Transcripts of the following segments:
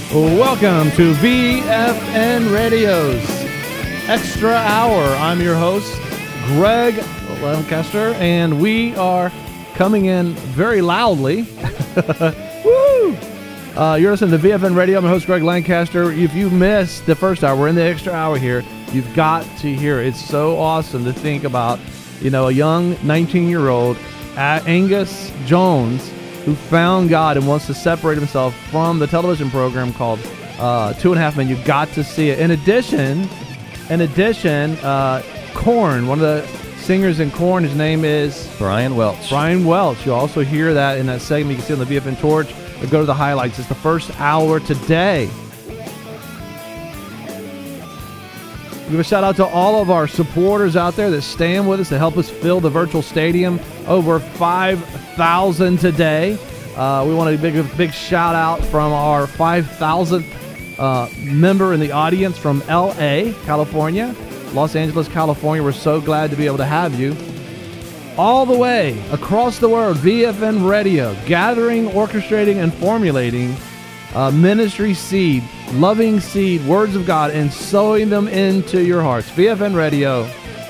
Welcome to VFN Radio's Extra Hour. I'm your host, Greg Lancaster, and we are coming in very loudly. Woo! You're listening to VFN Radio. I'm your host, Greg Lancaster. If you missed the first hour, we're in the extra hour here. You've got to hear it. It's so awesome to think about, a young 19-year-old, Angus Jones, who found God and wants to separate himself from the television program called 2.5 Men. You've got to see it. In addition, Korn, one of the singers in Korn, his name is Brian Welch. Brian Welch. You'll also hear that in that segment. You can see on the VFN Torch. Or go to the highlights. It's the first hour today. Give a shout out to all of our supporters out there that stand with us to help us fill the virtual stadium. Over 5,000 today. We want a big shout out from our 5,000th member in the audience from L.A., California, Los Angeles, California. We're so glad to be able to have you. All the way across the world, VFN Radio, gathering, orchestrating, and formulating ministry seed, loving seed, words of God, and sowing them into your hearts. VFN Radio.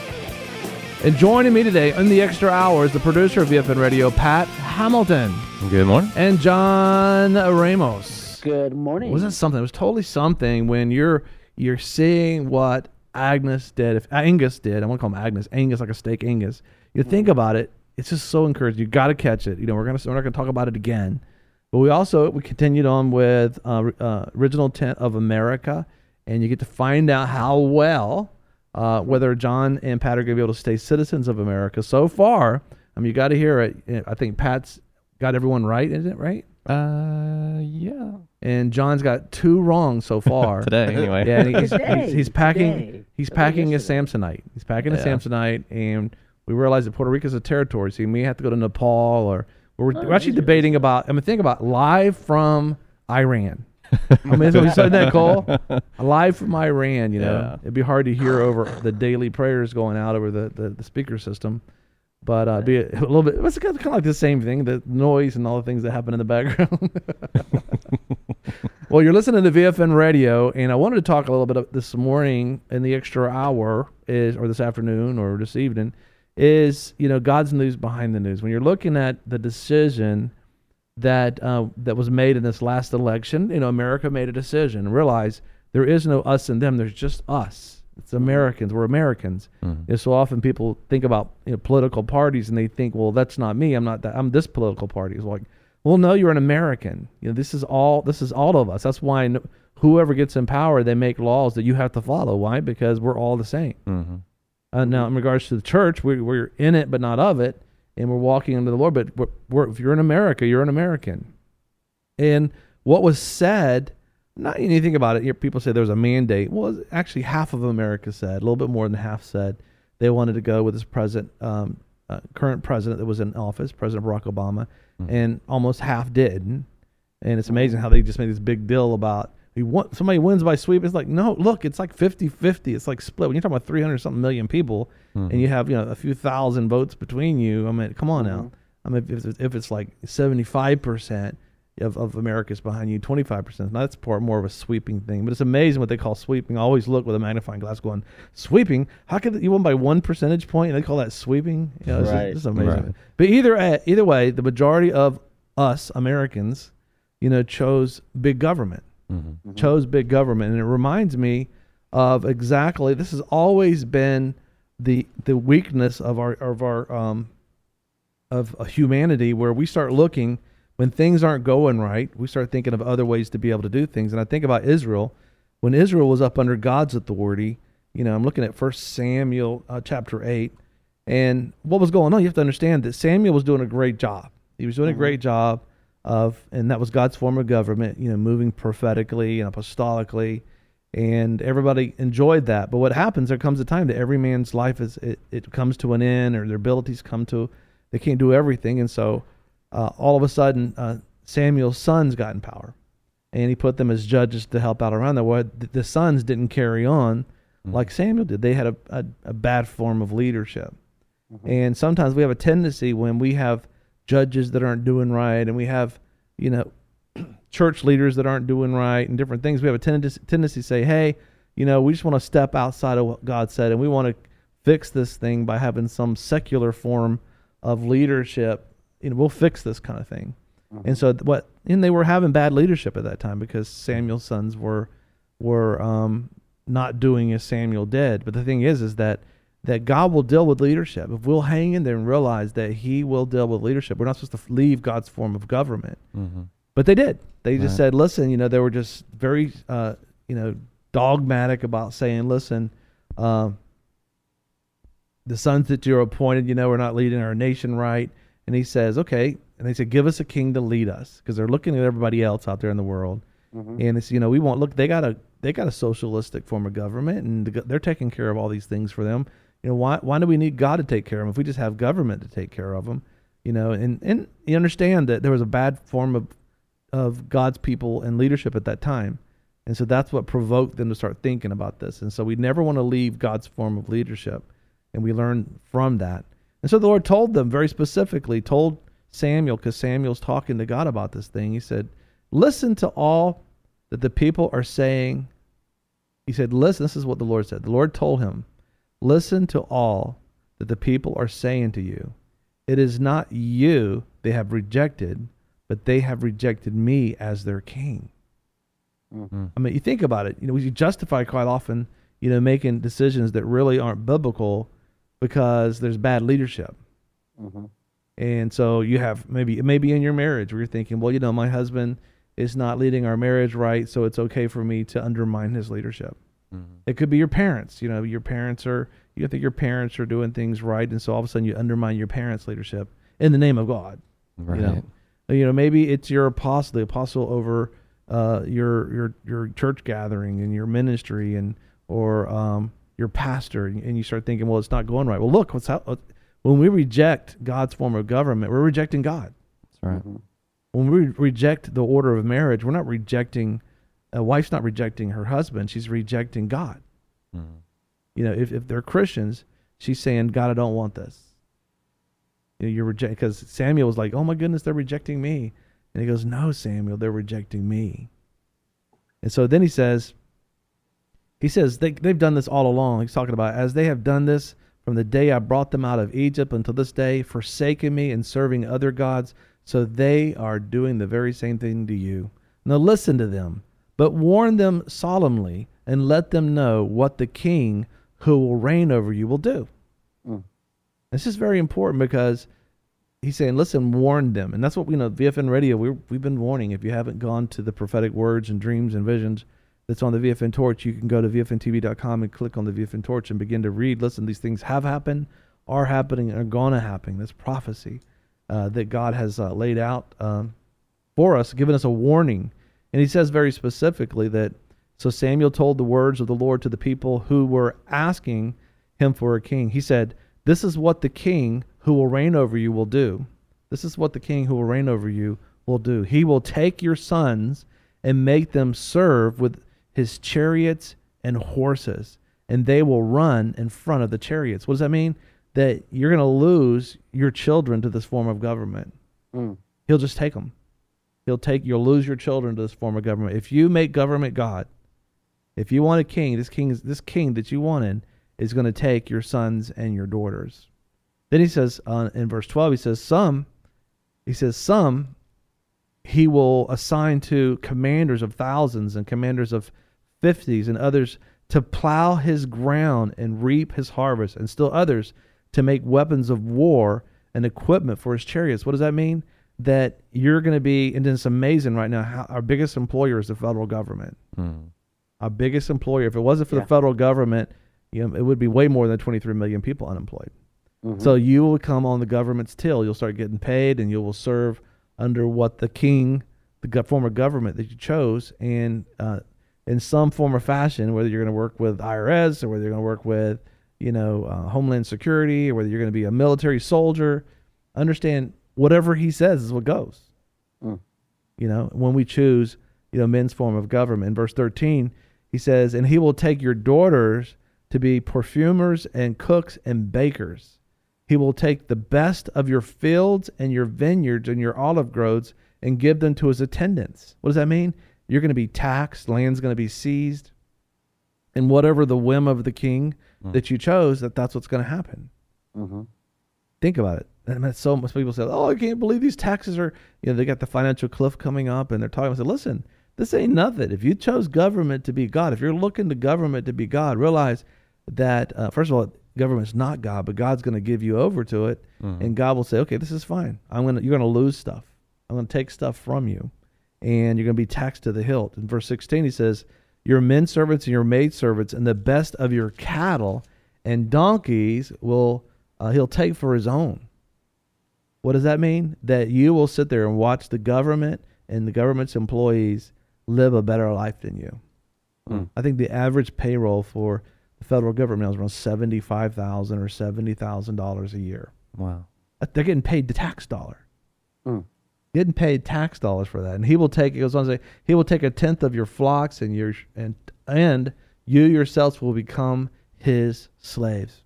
And joining me today in the extra hour is the producer of VFN Radio, Pat Hamilton. Good morning. And John Ramos. Good morning. Wasn't something? It was totally something when you're seeing what Angus did. I want to call him Agnes. Angus, like a steak Angus. You think about it, it's just so encouraging. You got to catch it. We're not going to talk about it again. But we continued on with Original Intent of America, and you get to find out how well whether John and Pat are going to be able to stay citizens of America. So far, you got to hear it. I think Pat's got everyone right, isn't it right? Yeah. And John's got 2 wrong so far. Today, anyway. Yeah, and he's packing Today. he's packing a Samsonite. He's packing a Samsonite, and we realize that Puerto Rico is a territory, so you may have to go to Nepal, or we're actually debating about. Think about live from Iran. We said that, Cole. Live from Iran. Yeah. It'd be hard to hear over the daily prayers going out over the speaker system, but be a little bit. It's kind of like the same thing, the noise and all the things that happen in the background. Well, you're listening to VFN Radio, and I wanted to talk a little bit this morning in the extra hour, or this afternoon, or this evening, is God's news behind the news. When you're looking at the decision that was made in this last election, America made a decision. Realize there is no us and them. There's just us. It's Americans. We're Americans. Mm-hmm. And so often people think about political parties, and they think, well, that's not me. I'm not that. I'm this political party. It's like, well, no, you're an American. This is all of us. That's why whoever gets in power, they make laws that you have to follow. Why? Because we're all the same. Mm-hmm. Now, in regards to the church, we're in it but not of it, and we're walking under the Lord. But if you're in America, you're an American. And what was said, not anything about it. People say there was a mandate. Well, actually, half of America said, a little bit more than half said, they wanted to go with this current president that was in office, President Barack Obama, and almost half did. And it's amazing how they just made this big deal about somebody wins by sweep. It's like, no, look, it's like 50-50. It's like split. When you're talking about 300-something million people, and you have a few thousand votes between you, come on now. If it's like 75% of America's behind you, 25%. Now that's more of a sweeping thing. But it's amazing what they call sweeping. I always look with a magnifying glass going, sweeping? How could you win by 1 percentage point and they call that sweeping? Right. It's amazing. Right. But either way, the majority of us Americans, chose big government. Mm-hmm. Chose big government. And it reminds me of exactly, this has always been the weakness of humanity, where we start looking. When things aren't going right, we start thinking of other ways to be able to do things. And I think about Israel. When Israel was up under God's authority, I'm looking at 1 Samuel chapter 8. And what was going on? You have to understand that Samuel was doing a great job. He was doing a great job and that was God's form of government, moving prophetically and apostolically. And everybody enjoyed that. But what happens, there comes a time that every man's life it comes to an end, or their abilities they can't do everything. And so all of a sudden, Samuel's sons got in power, and he put them as judges to help out around there. Well, the sons didn't carry on like Samuel did. They had a bad form of leadership. And sometimes we have a tendency, when we have judges that aren't doing right, and we have, church leaders that aren't doing right and different things, we have a tendency to say, hey, we just want to step outside of what God said, and we want to fix this thing by having some secular form of leadership. We'll fix this kind of thing. And so and they were having bad leadership at that time because Samuel's sons were not doing as Samuel did. But the thing is that God will deal with leadership. If we'll hang in there and realize that he will deal with leadership, we're not supposed to leave God's form of government. Mm-hmm. But they did. They just said, listen, they were just very, dogmatic about saying, listen, the sons that you're appointed, we're not leading our nation right. And he says, okay. And they said, give us a king to lead us, because they're looking at everybody else out there in the world. Mm-hmm. And they said, we won't look. They got a socialistic form of government, and they're taking care of all these things for them. Why do we need God to take care of them if we just have government to take care of them? And you understand that there was a bad form of God's people and leadership at that time. And so that's what provoked them to start thinking about this. And so we never want to leave God's form of leadership. And we learn from that. And so the Lord told them very specifically, told Samuel, because Samuel's talking to God about this thing. He said, listen to all that the people are saying. He said, listen, this is what the Lord said. The Lord told him, listen to all that the people are saying to you. It is not you they have rejected, but they have rejected me as their king. Mm-hmm. I mean, you think about it. We justify quite often, making decisions that really aren't biblical because there's bad leadership. Mm-hmm. And so you have maybe in your marriage where you're thinking, well, my husband is not leading our marriage right, so it's okay for me to undermine his leadership. Mm-hmm. It could be your parents. You think your parents are doing things right, and so all of a sudden you undermine your parents' leadership in the name of God. Right. Maybe it's your apostle, the apostle over your church gathering and your ministry or your pastor, and you start thinking, well, it's not going right. Well, look, when we reject God's form of government, we're rejecting God. That's right. Mm-hmm. When we reject the order of marriage, we're not rejecting, a wife's not rejecting her husband, she's rejecting God. Mm-hmm. If they're Christians, she's saying, God, I don't want this. You're rejecting, because Samuel was like, oh my goodness, they're rejecting me. And he goes, no, Samuel, they're rejecting me. And so then he says they've done this all along. He's talking about, as they have done this from the day I brought them out of Egypt until this day, forsaking me and serving other gods, so they are doing the very same thing to you. Now listen to them, but warn them solemnly and let them know what the king who will reign over you will do. Mm. This is very important because he's saying, listen, warn them. And that's what VFN Radio, we've been warning. If you haven't gone to the prophetic words and dreams and visions that's on the VFN Torch, you can go to VFNTV.com and click on the VFN Torch and begin to read. Listen, these things have happened, are happening, and are going to happen. That's prophecy that God has laid out for us, giving us a warning. And he says very specifically that, so Samuel told the words of the Lord to the people who were asking him for a king. He said, this is what the king who will reign over you will do. This is what the king who will reign over you will do. He will take your sons and make them serve with his chariots and horses, and they will run in front of the chariots. What does that mean? That you're going to lose your children to this form of government. Mm. He'll just take them. You'll lose your children to this form of government. If you make government God, if you want a king, this king that you wanted is going to take your sons and your daughters. Then he says in verse 12, he says some he will assign to commanders of thousands and commanders of 50s and others to plow his ground and reap his harvest, and still others to make weapons of war and equipment for his chariots. What does that mean? That you're going to be, and it's amazing right now, how our biggest employer is the federal government. Mm. Our biggest employer. If it wasn't for the federal government, it would be way more than 23 million people unemployed. Mm-hmm. So you will come on the government's till. You'll start getting paid, and you will serve under what the king, the form of government that you chose, and in some form or fashion, whether you're going to work with IRS or whether you're going to work with, Homeland Security, or whether you're going to be a military soldier, understand whatever he says is what goes. Mm. When we choose, men's form of government. In verse 13, he says, and he will take your daughters to be perfumers and cooks and bakers. He will take the best of your fields and your vineyards and your olive groves and give them to his attendants. What does that mean? You're going to be taxed, land's going to be seized, and whatever the whim of the king that you chose, that's what's going to happen. Mm-hmm. Think about it. And so much people say, "Oh, I can't believe these taxes are." They got the financial cliff coming up, and they're talking. I said, "Listen, this ain't nothing. If you chose government to be God, if you're looking to government to be God, realize that first of all, government's not God, but God's going to give you over to it, and God will say, "Okay, this is fine. You're going to lose stuff. I'm going to take stuff from you, and you're going to be taxed to the hilt." In verse 16, he says, "Your men servants and your maid servants, and the best of your cattle and donkeys will he'll take for his own." What does that mean? That you will sit there and watch the government and the government's employees live a better life than you. I think the average payroll for the federal government now is around $75,000 or $70,000 a year. Wow. They're getting paid the tax dollar. Getting paid tax dollars for that. And he will take, it goes on to say, he will take a tenth of your flocks and and you yourselves will become his slaves.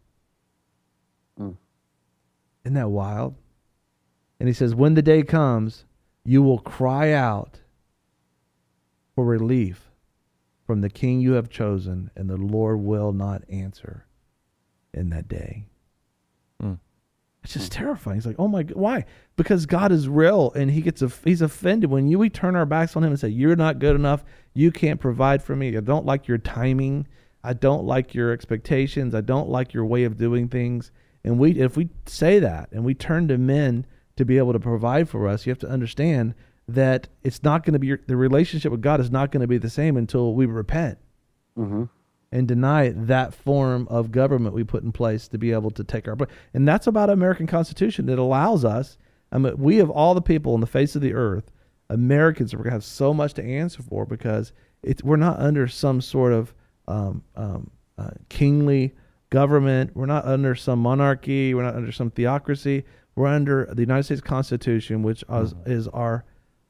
Isn't that wild? And he says, when the day comes, you will cry out for relief from the king you have chosen, and the Lord will not answer in that day. It's just terrifying. He's like, oh my God, why? Because God is real, and he's offended when we turn our backs on him and say, you're not good enough. You can't provide for me. I don't like your timing. I don't like your expectations. I don't like your way of doing things. And if we say that and we turn to men to be able to provide for us, you have to understand that it's not going to be the relationship with God is not going to be the same until we repent and deny that form of government we put in place to be able to take our place. And that's about American Constitution. It allows us. We of all the people on the face of the earth, Americans are going to have so much to answer for because we're not under some sort of kingly government. We're not under some monarchy. We're not under some theocracy. We're under the United States Constitution, which is our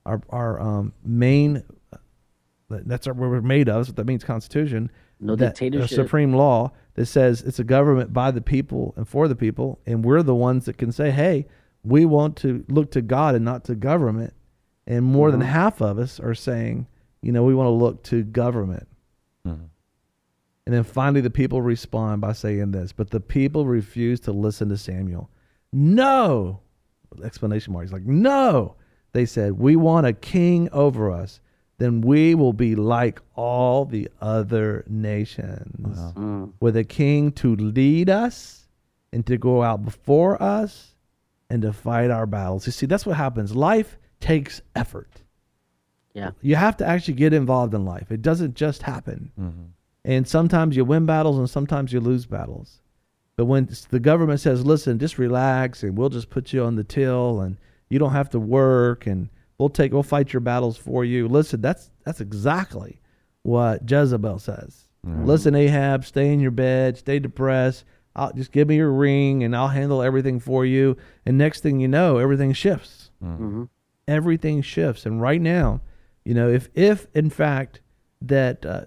main. That's what we're made of. That's what that means, Constitution. No dictatorship. A supreme law that says it's a government by the people and for the people, and we're the ones that can say, "Hey, we want to look to God and not to government." And more than half of us are saying, we want to look to government. And then finally, the people respond by saying this: "But the people refuse to listen to Samuel." No! Explanation mark. He's like, no! They said, "We want a king over us. Then we will be like all the other nations. With a king to lead us and to go out before us and to fight our battles." You see, that's what happens. Life takes effort. Yeah. You have to actually get involved in life. It doesn't just happen. And sometimes you win battles and sometimes you lose battles. But when the government says, "Listen, just relax and we'll just put you on the till and you don't have to work and we'll fight your battles for you." Listen, that's exactly what Jezebel says. Listen, Ahab, stay in your bed, stay depressed. Just give me your ring and I'll handle everything for you. And next thing you know, everything shifts. Everything shifts. And right now, if in fact that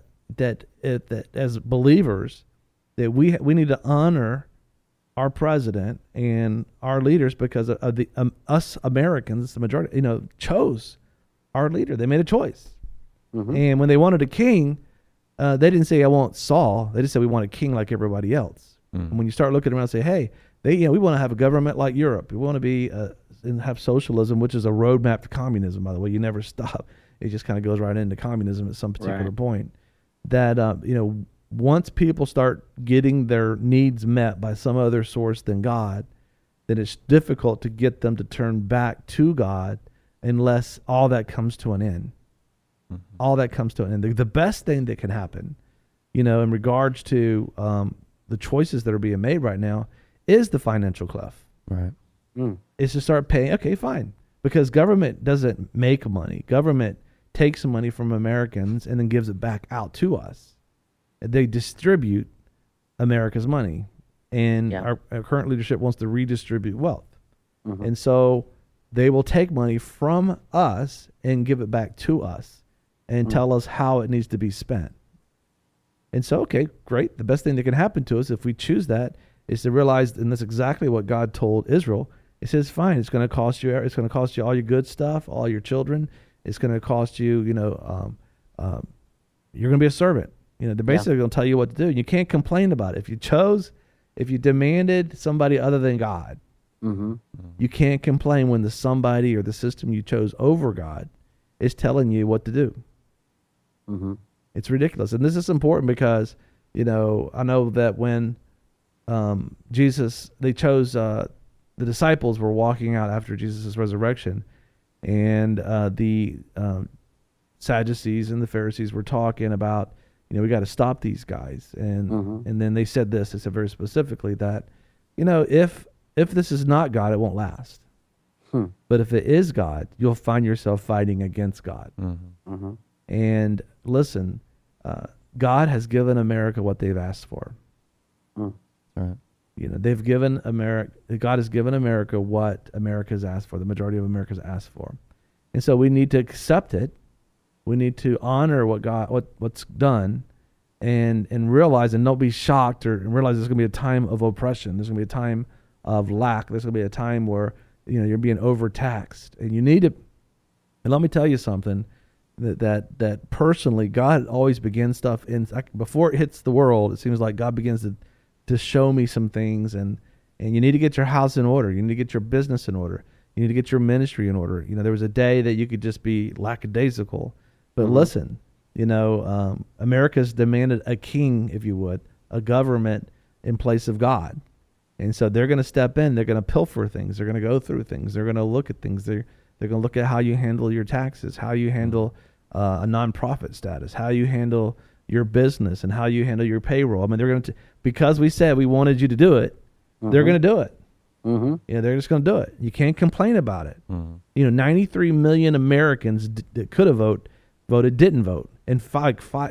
as believers that we need to honor our president and our leaders because of the us Americans, the majority, chose our leader. They made a choice. And when they wanted a king, they didn't say, "I want Saul." They just said, "We want a king like everybody else." And when you start looking around and say, "Hey, we want to have a government like Europe. We want to be and have socialism," which is a roadmap to communism, by the way. You never stop. It just kind of goes right into communism at some particular point. That once people start getting their needs met by some other source than God, then it's difficult to get them to turn back to God unless all that comes to an end. All that comes to an end. The best thing that can happen, in regards to the choices that are being made right now, is the financial cliff. Right. Is to start paying. Okay, fine. Because government doesn't make money. Government takes money from Americans and then gives it back out to us. They distribute America's money, and our current leadership wants to redistribute wealth. And so they will take money from us and give it back to us and tell us how it needs to be spent. And so, okay, great. The best thing that can happen to us if we choose that is to realize, and that's exactly what God told Israel, It says, fine, it's going to cost you. It's going to cost you all your good stuff, all your children. It's going to cost you. You're going to be a servant. They're basically going to tell you what to do. You can't complain about it. If you demanded somebody other than God, you can't complain when the somebody or the system you chose over God is telling you what to do. It's ridiculous. And this is important because, I know that when they chose, the disciples were walking out after Jesus' resurrection, and the Sadducees and the Pharisees were talking about, we got to stop these guys. And then they said this. They said very specifically that, if this is not God, it won't last. But if it is God, you'll find yourself fighting against God. And listen, God has given America what they've asked for. Right. They've given God has given America what America's asked for, the majority of America's asked for. And so we need to accept it. We need to honor what's done and realize, and don't be shocked and realize there's going to be a time of oppression. There's going to be a time of lack. There's going to be a time where, you're being overtaxed, and you need to, and let me tell you something, that personally, God always begins stuff before it hits the world. It seems like God begins to show me some things, and you need to get your house in order. You need to get your business in order. You need to get your ministry in order. There was a day that you could just be lackadaisical, but listen, America's demanded a king, if you would, a government in place of God. And so they're going to step in. They're going to pilfer things. They're going to go through things. They're going to look at things. They're going to look at how you handle your taxes, how you handle a nonprofit status, how you handle your business, and how you handle your payroll. I mean, they're going to, because we said we wanted you to do it, they're going to do it. They're just going to do it. You can't complain about it. 93 million Americans that could have voted didn't vote, and 3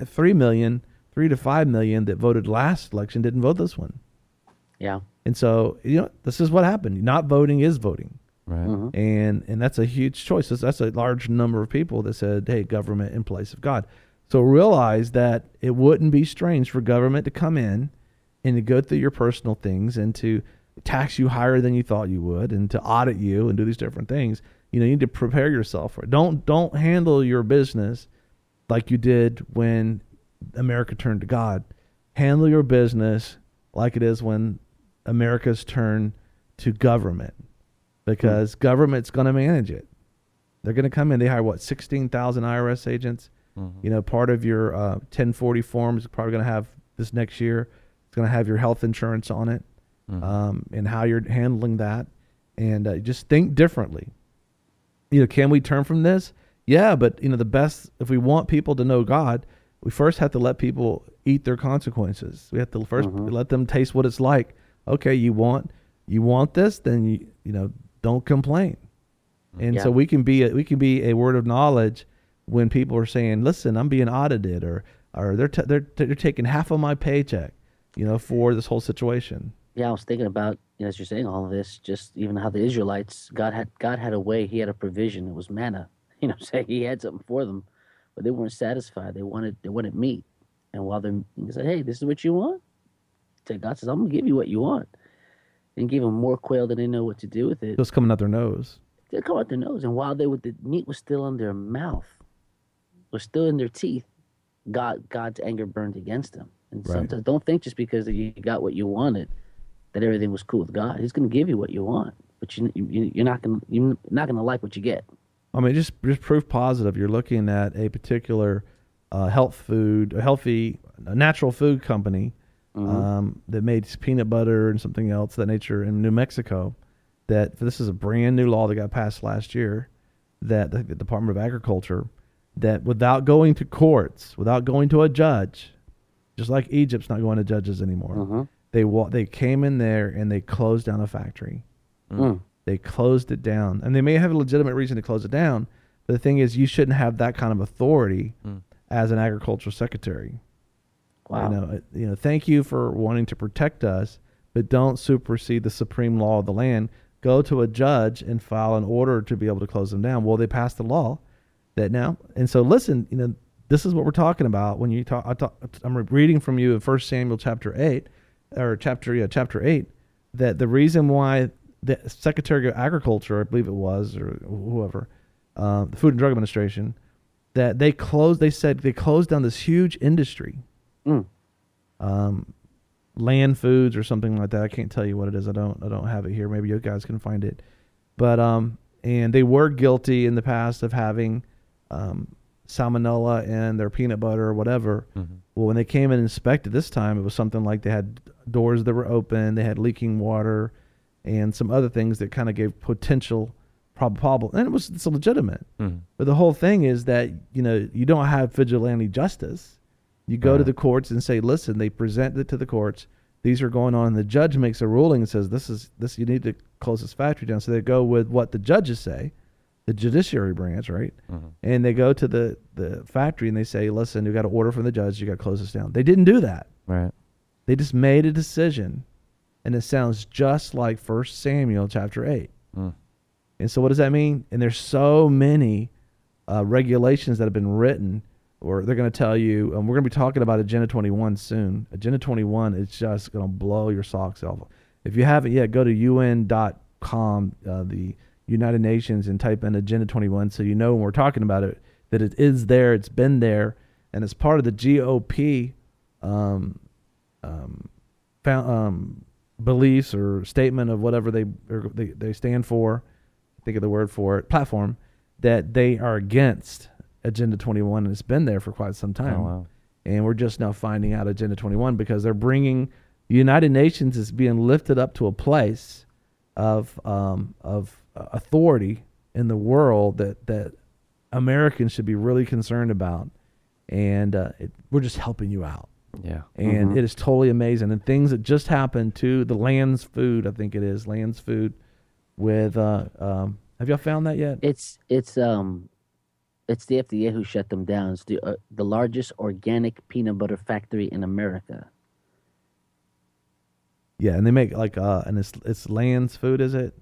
to 5 million that voted last election didn't vote this one. Yeah. And so, this is what happened. Not voting is voting. Right. And that's a huge choice. That's a large number of people that said, hey, government in place of God. So realize that it wouldn't be strange for government to come in and to go through your personal things and to tax you higher than you thought you would, and to audit you and do these different things. You need to prepare yourself for it. Don't handle your business like you did when America turned to God. Handle your business like it is when America's turned to government, because government's going to manage it. They're going to come in. They hire 16,000 IRS agents. Part of your 1040 forms is probably going to have this next year. It's going to have your health insurance on it, and how you're handling that, and just think differently. Can we turn from this? Yeah, but the best, if we want people to know God, we first have to let people eat their consequences. We have to first let them taste what it's like. Okay, you want this, then don't complain. And so we can be a word of knowledge when people are saying, "Listen, I'm being audited," or they're taking half of my paycheck, for this whole situation. Yeah, I was thinking about, as you're saying all of this, just even how the Israelites, God had a way. He had a provision. It was manna. Say He had something for them, but they weren't satisfied. They wanted meat. And while they said, "Hey, this is what you want," God says, "I'm gonna give you what you want," and give them more quail than they know what to do with it. It was coming out their nose. They come out their nose, and while the meat was still in their mouth, was still in their teeth, God's anger burned against them. And sometimes don't think just because you got what you wanted that everything was cool with God. He's going to give you what you want, but you're not going to like what you get. I mean, just proof positive. You're looking at a particular healthy natural food company that made peanut butter and something else of that nature in New Mexico. That this is a brand new law that got passed last year, that the Department of Agriculture, that without going to courts, without going to a judge, just like Egypt's not going to judges anymore, they came in there and they closed down a factory. They closed it down, and they may have a legitimate reason to close it down. But the thing is, you shouldn't have that kind of authority as an agricultural secretary. Wow. Thank you for wanting to protect us, but don't supersede the supreme law of the land. Go to a judge and file an order to be able to close them down. Well, they passed the law that now, and so listen, this is what we're talking about when you talk. I'm reading from you in 1 Samuel chapter 8, that the reason why the Secretary of Agriculture, I believe it was, or whoever, the Food and Drug Administration, that they closed. They said they closed down this huge industry, Land Foods or something like that. I can't tell you what it is. I don't have it here. Maybe you guys can find it. But and they were guilty in the past of having salmonella in their peanut butter or whatever. Well, when they came and inspected this time, it was something like they had doors that were open, they had leaking water, and some other things that kind of gave potential problem. And it's legitimate. But the whole thing is that, you don't have vigilante justice. You go to the courts and say, listen, they present it to the courts. These are going on. And the judge makes a ruling and says, this, you need to close this factory down. So they go with what the judges say, the judiciary branch, right? And they go to the factory and they say, listen, you got an order from the judge. You got to close this down. They didn't do that. Right. They just made a decision. And it sounds just like 1 Samuel chapter 8. And so what does that mean? And there's so many regulations that have been written, or they're going to tell you, and we're going to be talking about Agenda 21 soon. Agenda 21 is just going to blow your socks off. If you haven't yet, go to UN.com, the United Nations, and type in Agenda 21 so you know when we're talking about it, that it is there, it's been there, and it's part of the GOP beliefs or statement of whatever they stand for. Think of the word for it, platform, that they are against Agenda 21, and it's been there for quite some time. Oh, wow. And we're just now finding out Agenda 21 because they're bringing the United Nations is being lifted up to a place of authority in the world that Americans should be really concerned about, and we're just helping you out. Yeah. And it is totally amazing. And things that just happened to the Lands Food, I think it is Lands Food, with have y'all found that yet? It's the FDA who shut them down. It's the largest organic peanut butter factory in America. Yeah, and they make like and it's Lands Food, is it?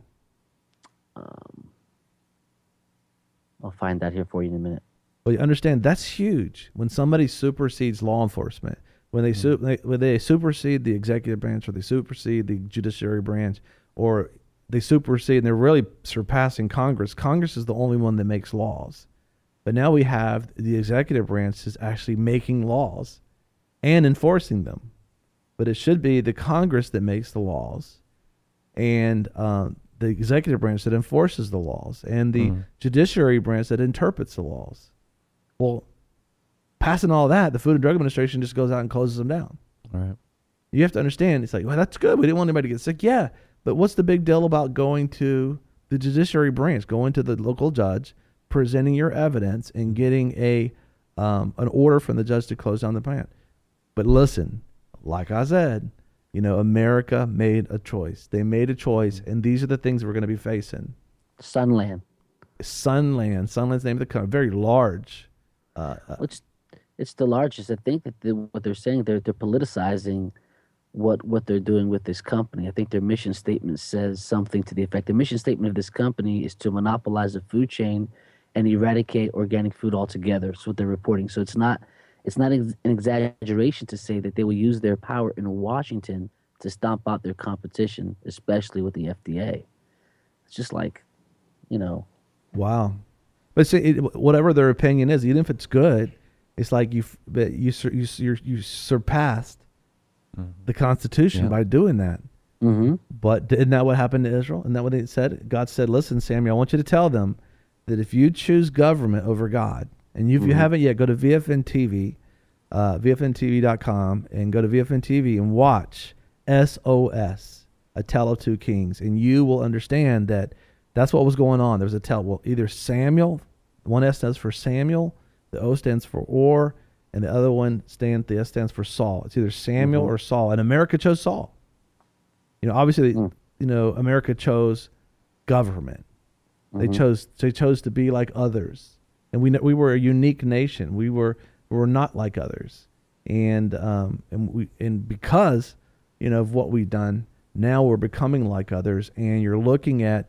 I'll find that here for you in a minute. Well, you understand that's huge. When somebody supersedes law enforcement, when they supersede the executive branch, or they supersede the judiciary branch, or they supersede, and they're really surpassing Congress. Congress is the only one that makes laws. But now we have the executive branch is actually making laws and enforcing them. But it should be the Congress that makes the laws, and the executive branch that enforces the laws, and the judiciary branch that interprets the laws. Well, passing all that, the Food and Drug Administration just goes out and closes them down. All right. You have to understand, it's like, well, that's good. We didn't want anybody to get sick. Yeah, but what's the big deal about going to the judiciary branch, going to the local judge, presenting your evidence, and getting an order from the judge to close down the plant? But listen, like I said, America made a choice. They made a choice, and these are the things we're going to be facing. Sunland. Sunland's the name of the company. Very large. It's the largest. I think that what they're saying, they're politicizing what they're doing with this company. I think their mission statement says something to the effect. The mission statement of this company is to monopolize the food chain and eradicate organic food altogether. That's what they're reporting. So it's not an exaggeration to say that they will use their power in Washington to stomp out their competition, especially with the FDA. It's just like, Wow. But see, whatever their opinion is, even if it's good, it's like you surpassed the Constitution by doing that. But isn't that what happened to Israel? Isn't that what it said? God said, listen, Samuel, I want you to tell them that if you choose government over God, and if you haven't yet, go to VFN TV, VFNTV.com, and go to VFN TV and watch SOS, A Tale of Two Kings, and you will understand that that's what was going on. There was a tell. Well, either Samuel, one S stands for Samuel, the O stands for Or, and the other one the S stands for Saul. It's either Samuel or Saul, and America chose Saul. Obviously, America chose government. They chose to be like others, and we were a unique nation. We were not like others, and because of what we've done, now we're becoming like others. And you're looking at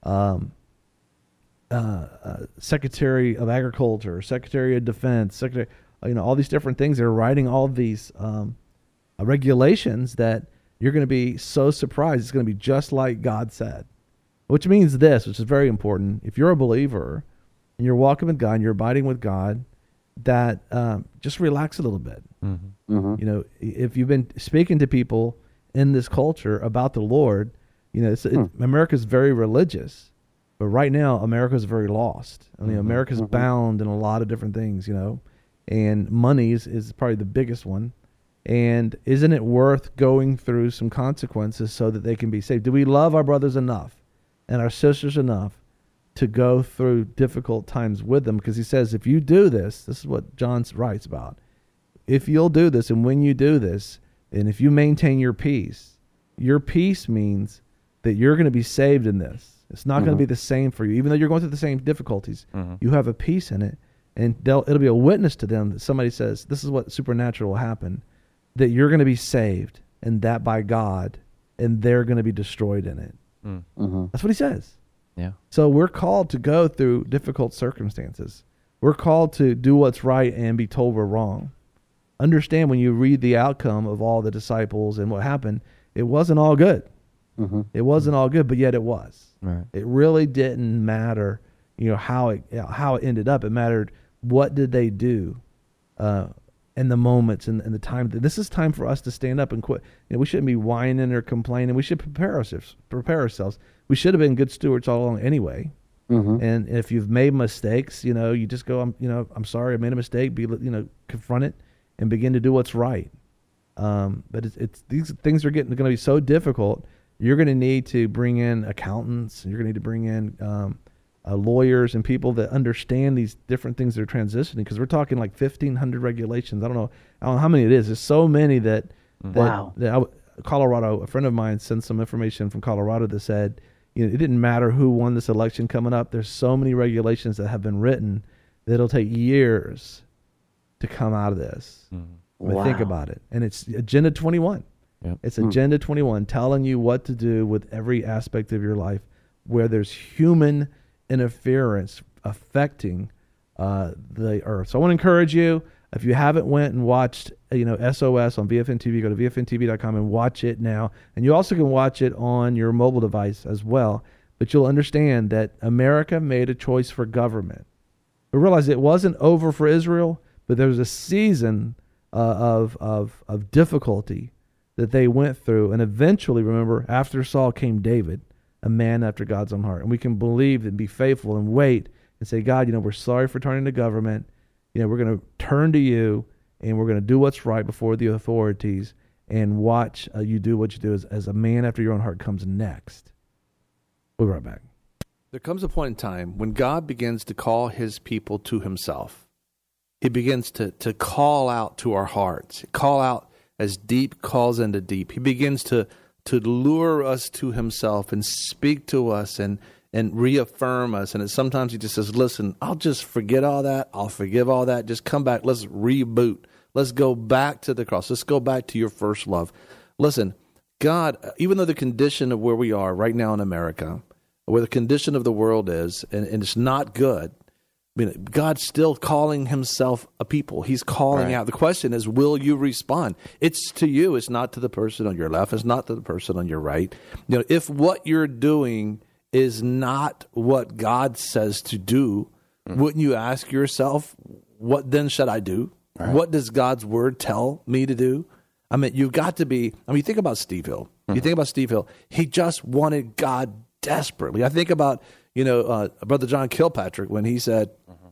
Secretary of Agriculture, Secretary of Defense, all these different things. They're writing all of these regulations that you're going to be so surprised. It's going to be just like God said. which means this, which is very important. If you're a believer and you're walking with God and you're abiding with God, that just relax a little bit. Mm-hmm. Mm-hmm. You know, if you've been speaking to people in this culture about the Lord, you know, America's very religious, but right now America's very lost. I mean, America's bound in a lot of different things, you know, and money is probably the biggest one. And isn't it worth going through some consequences so that they can be saved? Do we love our brothers enough and our sisters enough to go through difficult times with them? Because he says, if you do this, this is what John writes about. If you'll do this, and when you do this, and if you maintain your peace means that you're going to be saved in this. It's not going to be the same for you. Even though you're going through the same difficulties, you have a peace in it. And it'll be a witness to them that somebody says, this is what supernatural will happen, that you're going to be saved, and that by God, and they're going to be destroyed in it. That's what he says. Yeah. So we're called to go through difficult circumstances. We're called to do what's right and be told we're wrong. Understand, when you read the outcome of all the disciples and what happened, it wasn't all good. It wasn't all good, but yet it was. Right. It really didn't matter, you know, how it ended up. It mattered what did they do in the moments and the time. This is time for us to stand up and quit. You know, we shouldn't be whining or complaining. We should prepare ourselves. We should have been good stewards all along anyway. And if you've made mistakes, you know, you just go, I'm sorry, I made a mistake. Confront it and begin to do what's right. But it's these things are going to be so difficult. You're going to need to bring in accountants. You're going to need to bring in lawyers and people that understand these different things that are transitioning, because we're talking like 1,500 regulations. I don't know how many it is. There's so many that Colorado, a friend of mine sent some information from Colorado that said, you know, it didn't matter who won this election coming up. There's so many regulations that have been written that it'll take years to come out of this. But think about it. And it's Agenda 21. Yep. It's Agenda 21 telling you what to do with every aspect of your life where there's human interference affecting the earth. So I want to encourage you, if you haven't went and watched, SOS on VFN TV, go to VFNTV.com and watch it now. And you also can watch it on your mobile device as well. But you'll understand that America made a choice for government. We realize it wasn't over for Israel, but there was a season of difficulty that they went through. And eventually, remember, after Saul came David, a man after God's own heart. And we can believe and be faithful and wait and say, God, we're sorry for turning to government. We're going to turn to you, and we're going to do what's right before the authorities, and watch you do what you do as a man after your own heart comes next. We'll be right back. There comes a point in time when God begins to call his people to himself. He begins to call out to our hearts, call out as deep calls into deep. He begins to lure us to himself and speak to us and reaffirm us. And sometimes he just says, listen, I'll just forget all that. I'll forgive all that. Just come back. Let's reboot. Let's go back to the cross. Let's go back to your first love. Listen, God, even though the condition of where we are right now in America, where the condition of the world is, and it's not good, God's still calling himself a people. He's calling out. The question is, will you respond? It's to you. It's not to the person on your left. It's not to the person on your right. If what you're doing is not what God says to do, wouldn't you ask yourself, what then should I do? Right. What does God's word tell me to do? You've got to be, you think about Steve Hill. You think about Steve Hill. He just wanted God desperately. I think about, Brother John Kilpatrick when he said,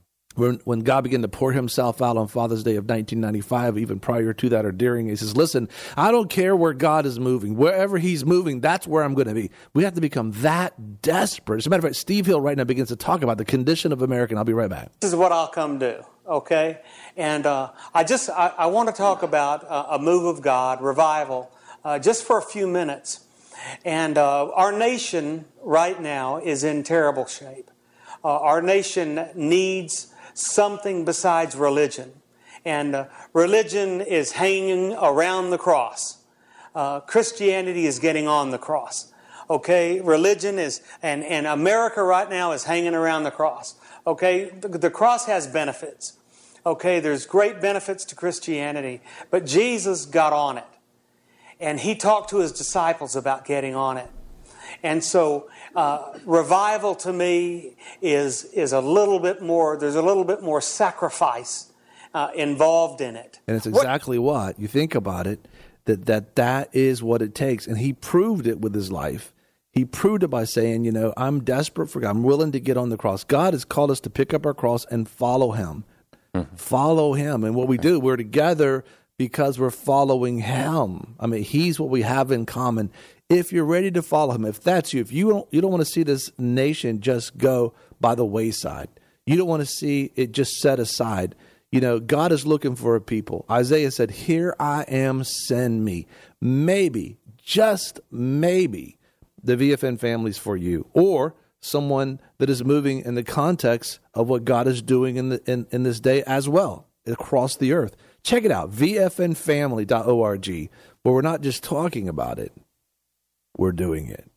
when God began to pour himself out on Father's Day of 1995, even prior to that or during, he says, listen, I don't care where God is moving. Wherever he's moving, that's where I'm going to be. We have to become that desperate. As a matter of fact, Steve Hill right now begins to talk about the condition of America, and I'll be right back. This is what I'll come do, okay? And I want to talk about a move of God, revival, just for a few minutes. And our nation right now is in terrible shape. Our nation needs something besides religion. And religion is hanging around the cross. Christianity is getting on the cross. Okay? Religion is, and America right now is hanging around the cross. Okay? The cross has benefits. Okay? There's great benefits to Christianity. But Jesus got on it. And he talked to his disciples about getting on it. And so revival to me is a little bit more, there's a little bit more sacrifice involved in it. And it's exactly what you think about it, that is what it takes. And he proved it with his life. He proved it by saying, you know, I'm desperate for God. I'm willing to get on the cross. God has called us to pick up our cross and follow him. Follow him. And what we do, we're together because we're following him. I mean, he's what we have in common. If you're ready to follow him, if that's you, if you don't want to see this nation just go by the wayside, you don't want to see it just set aside. You know, God is looking for a people. Isaiah said, "Here I am, send me." Maybe, just maybe, the VFN family's for you, or someone that is moving in the context of what God is doing in this day as well across the earth. Check it out, vfnfamily.org, where we're not just talking about it, we're doing it.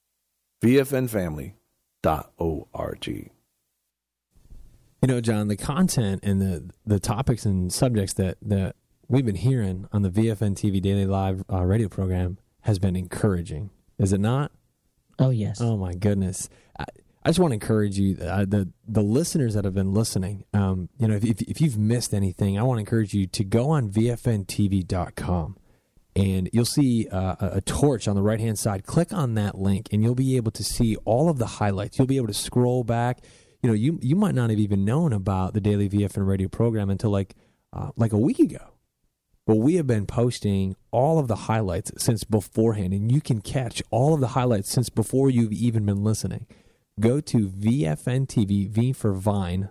vfnfamily.org. You know, John, the content and the topics and subjects that we've been hearing on the VFN TV Daily Live radio program has been encouraging. Is it not? Oh, yes. Oh, my goodness. I just want to encourage you, the listeners that have been listening, you know, if you've missed anything, I want to encourage you to go on VFNTV.com, and you'll see a torch on the right-hand side. Click on that link, and you'll be able to see all of the highlights. You'll be able to scroll back. You know, you might not have even known about the Daily VFN radio program until like a week ago. Well, we have been posting all of the highlights since beforehand, and you can catch all of the highlights since before you've even been listening. Go to VFN TV, V for Vine,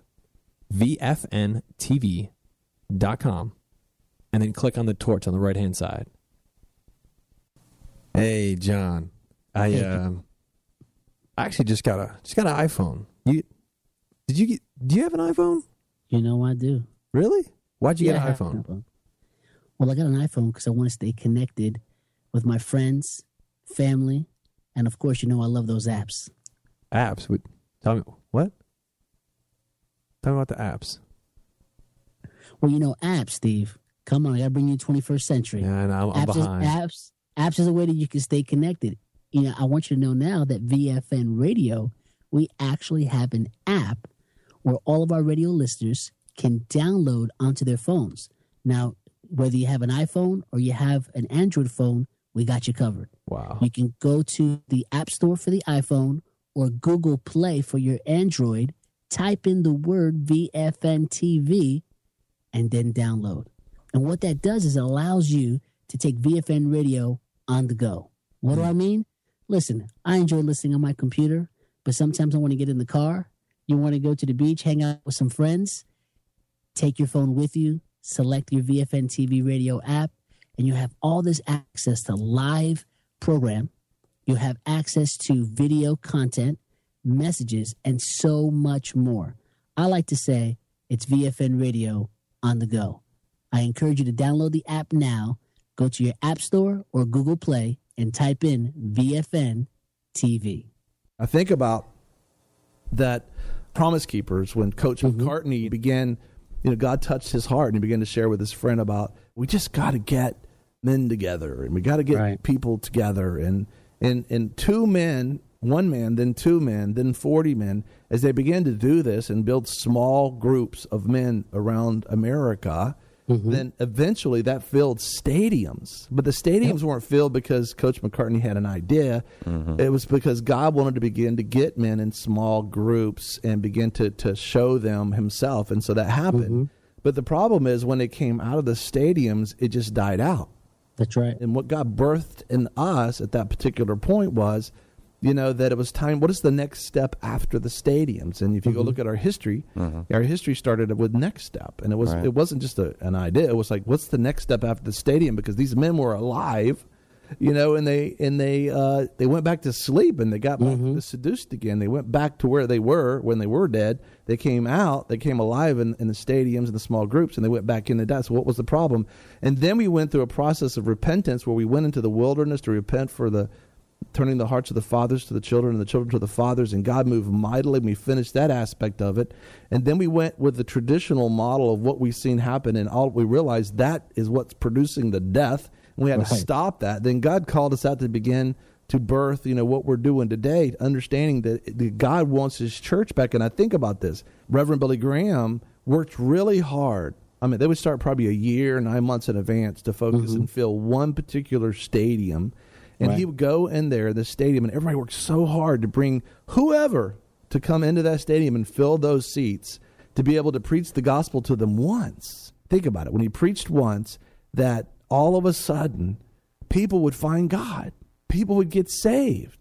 VFNTV.com, and then click on the torch on the right-hand side. Hey, John, I actually just got an iPhone. Do you have an iPhone? You know I do. Really? Why'd you get I an have iPhone? Well, I got an iPhone because I want to stay connected with my friends, family, and of course, you know I love those apps. Apps? Tell me, what? Tell me about the apps. Well, you know, apps, Steve. Come on, I got to bring you 21st century. Yeah, and I'm behind. Apps is a way that you can stay connected. You know, I want you to know now that VFN Radio, we actually have an app where all of our radio listeners can download onto their phones. Now, whether you have an iPhone or you have an Android phone, we got you covered. Wow. You can go to the App Store for the iPhone or Google Play for your Android, type in the word VFN TV, and then download. And what that does is it allows you to take VFN Radio on the go. What do I mean? Listen, I enjoy listening on my computer, but sometimes I want to get in the car. You want to go to the beach, hang out with some friends, take your phone with you, select your VFN TV radio app, and you have all this access to live program. You have access to video content, messages, and so much more. I like to say it's VFN Radio on the go. I encourage you to download the app now. Go to your App Store or Google Play and type in VFN TV. I think about that Promise Keepers when Coach McCartney began, you know, God touched his heart and he began to share with his friend about, we just got to get men together and we got to get people together. And two men, one man, then two men, then 40 men, as they began to do this and build small groups of men around America, then eventually that filled stadiums. But the stadiums weren't filled because Coach McCartney had an idea. It was because God wanted to begin to get men in small groups and begin to show them himself. And so that happened. But the problem is when it came out of the stadiums, it just died out. That's right. And what God birthed in us at that particular point was, you know, that it was time. What is the next step after the stadiums? And if you go look at our history started with Next Step, and it wasn't just an idea. It was like, what's the next step after the stadium? Because these men were alive, you know, and they went back to sleep and they got back seduced again. They went back to where they were when they were dead. They came out, they came alive in the stadiums and the small groups, and they went back into that. So what was the problem? And then we went through a process of repentance where we went into the wilderness to repent for the turning the hearts of the fathers to the children and the children to the fathers, and God moved mightily. We finished that aspect of it. And then we went with the traditional model of what we've seen happen, and all we realized that is what's producing the death, and we had to stop that. Then God called us out to begin to birth, what we're doing today, understanding that God wants his church back. And I think about this. Reverend Billy Graham worked really hard. I mean, they would start probably a year, 9 months in advance to focus and fill one particular stadium. And he would go in there, the stadium, and everybody worked so hard to bring whoever to come into that stadium and fill those seats to be able to preach the gospel to them once. Think about it. When he preached once, that all of a sudden people would find God. People would get saved.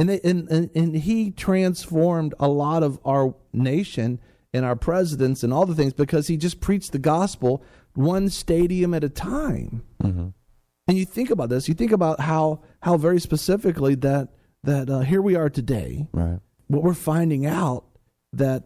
And he transformed a lot of our nation and our presidents and all the things because he just preached the gospel one stadium at a time. Mm-hmm. And you think about this. You think about how very specifically that here we are today. Right. What we're finding out that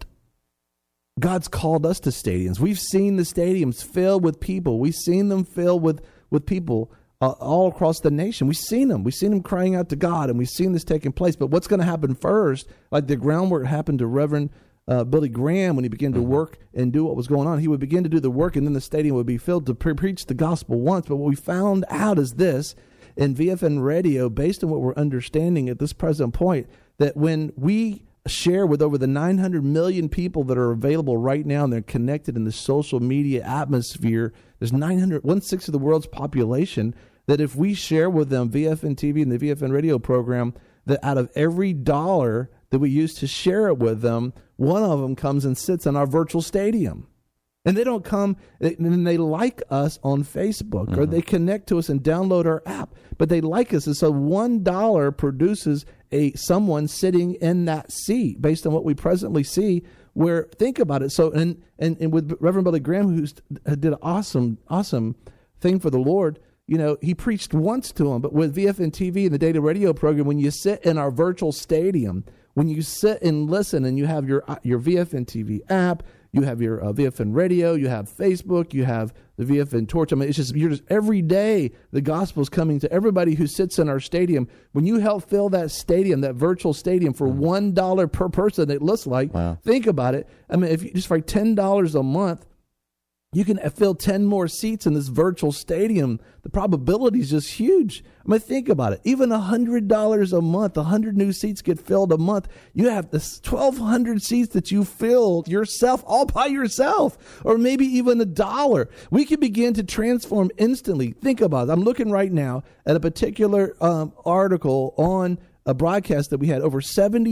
God's called us to stadiums. We've seen the stadiums filled with people. We've seen them filled with people all across the nation. We've seen them. We've seen them crying out to God, and we've seen this taking place. But what's going to happen first, like the groundwork happened to Reverend Billy Graham when he began to work and do what was going on. He would begin to do the work, and then the stadium would be filled to preach the gospel once. But what we found out is this, in VFN Radio, based on what we're understanding at this present point, that when we share with over the 900 million people that are available right now and they're connected in the social media atmosphere, there's 1/6 of the world's population, that if we share with them VFN TV and the VFN radio program, that out of every dollar that we use to share it with them, one of them comes and sits in our virtual stadium. And they don't come, and they like us on Facebook, or they connect to us and download our app, but they like us. And so $1 produces someone sitting in that seat based on what we presently see, where, think about it. So, and with Reverend Billy Graham, who did an awesome thing for the Lord, he preached once to him, but with VFN TV and the data radio program, when you sit in our virtual stadium, when you sit and listen and you have your VFN TV app, you have your VFN radio, you have Facebook, you have the VFN torch. I mean, you're just every day the gospel is coming to everybody who sits in our stadium. When you help fill that stadium, that virtual stadium, for $1 per person, it looks like. Wow. Think about it. I mean, if you just for $10 a month, you can fill 10 more seats in this virtual stadium. The probability is just huge. I mean, think about it. Even $100 a month, 100 new seats get filled a month. You have this 1,200 seats that you filled yourself, all by yourself, or maybe even $1. We can begin to transform instantly. Think about it. I'm looking right now at a particular article on a broadcast that we had over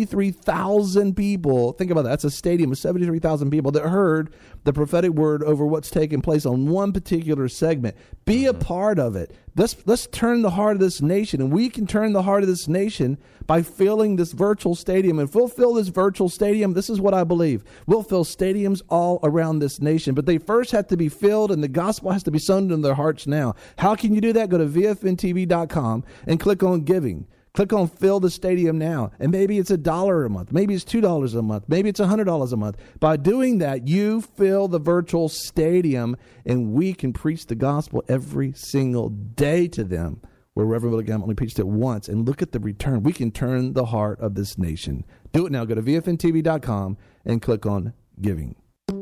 73,000 people. Think about that. That's a stadium of 73,000 people that heard the prophetic word over what's taking place on one particular segment. Be a part of it. Let's turn the heart of this nation, and we can turn the heart of this nation by filling this virtual stadium. And if we'll fill this virtual stadium, this is what I believe. We'll fill stadiums all around this nation, but they first have to be filled, and the gospel has to be sown into their hearts now. How can you do that? Go to VFNTV.com and click on giving. Click on Fill the Stadium Now, and maybe it's $1 a month. Maybe it's $2 a month. Maybe it's $100 a month. By doing that, you fill the virtual stadium, and we can preach the gospel every single day to them, where Reverend Billy Graham only preached it once. And look at the return. We can turn the heart of this nation. Do it now. Go to VFNTV.com and click on Giving.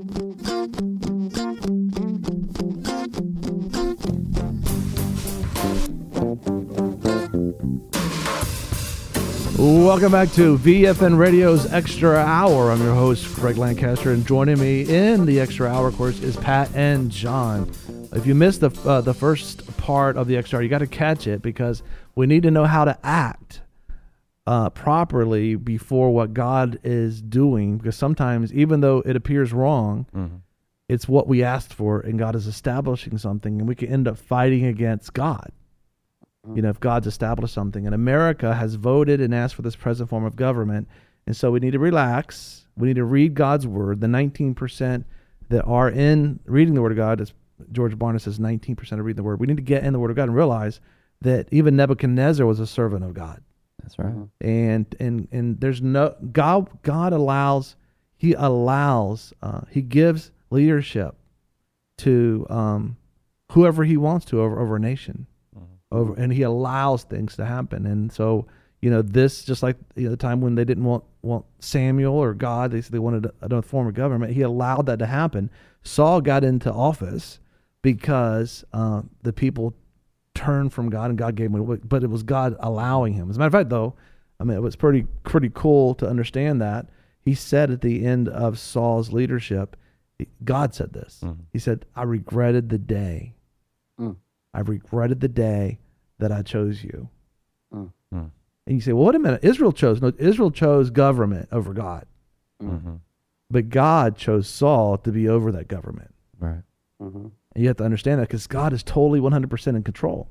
Welcome back to VFN Radio's Extra Hour. I'm your host, Greg Lancaster, and joining me in the Extra Hour, of course, is Pat and John. If you missed the first part of the Extra Hour, you got to catch it, because we need to know how to act properly before what God is doing, because sometimes, even though it appears wrong, it's what we asked for, and God is establishing something, and we can end up fighting against God. If God's established something. And America has voted and asked for this present form of government. And so we need to relax. We need to read God's word. The 19% that are in reading the word of God, as George Barna says, 19% are reading the word. We need to get in the word of God and realize that even Nebuchadnezzar was a servant of God. That's right. And there's no, God allows, he gives leadership to whoever he wants to over a nation. And he allows things to happen. And so, this, just like the time when they didn't want Samuel or God, they said they wanted another form of government, he allowed that to happen. Saul got into office because the people turned from God, and God gave him, but it was God allowing him. As a matter of fact, though, I mean, it was pretty cool to understand that. He said at the end of Saul's leadership, God said this. Mm-hmm. He said, I regretted the day. I regretted the day that I chose you. And you say, well, wait a minute. Israel chose government over God. Mm-hmm. But God chose Saul to be over that government. Right. Mm-hmm. And you have to understand that because God is totally 100% in control.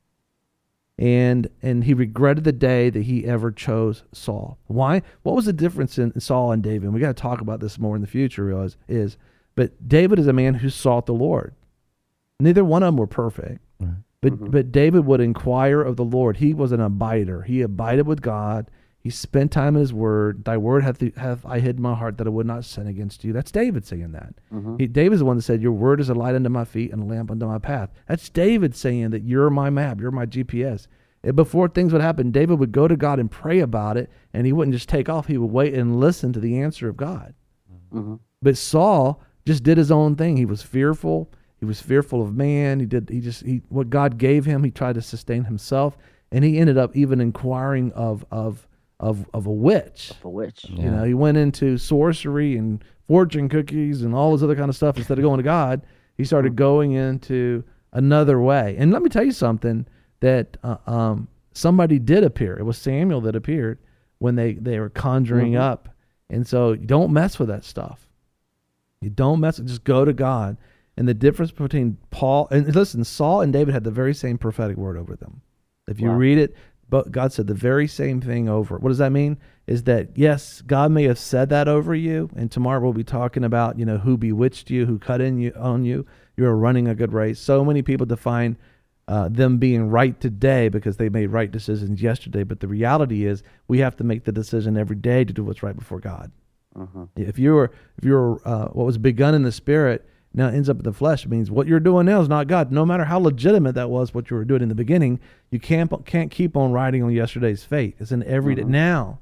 And he regretted the day that he ever chose Saul. Why? What was the difference in Saul and David? And we got to talk about this more in the future. But David is a man who sought the Lord. Neither one of them were perfect. Right. But David would inquire of the Lord. He was an abider. He abided with God. He spent time in his word. Thy word hath I hid in my heart that I would not sin against you. That's David saying that. Mm-hmm. David's the one that said, your word is a light unto my feet and a lamp unto my path. That's David saying that you're my map, you're my GPS. And before things would happen, David would go to God and pray about it, and he wouldn't just take off. He would wait and listen to the answer of God. Mm-hmm. But Saul just did his own thing. He was fearful. He was fearful of man. What God gave him, he tried to sustain himself, and he ended up even inquiring of a witch. Of a witch. Yeah. You know, he went into sorcery and fortune cookies and all this other kind of stuff. Instead of going to God, he started going into another way. And let me tell you something that somebody did appear. It was Samuel that appeared when they were conjuring up. And so you don't mess with that stuff. You don't mess with, just go to God. And the difference between Paul, and listen, Saul and David had the very same prophetic word over them. If you read it, but God said the very same thing over. What does that mean? Is that, yes, God may have said that over you, and tomorrow we'll be talking about, who bewitched you, who cut on you. You're running a good race. So many people define them being right today because they made right decisions yesterday, but the reality is we have to make the decision every day to do what's right before God. Uh-huh. If you're what was begun in the spirit now ends up in the flesh, it means what you're doing now is not God. No matter how legitimate that was, what you were doing in the beginning, you can't keep on riding on yesterday's faith. It's an everyday now.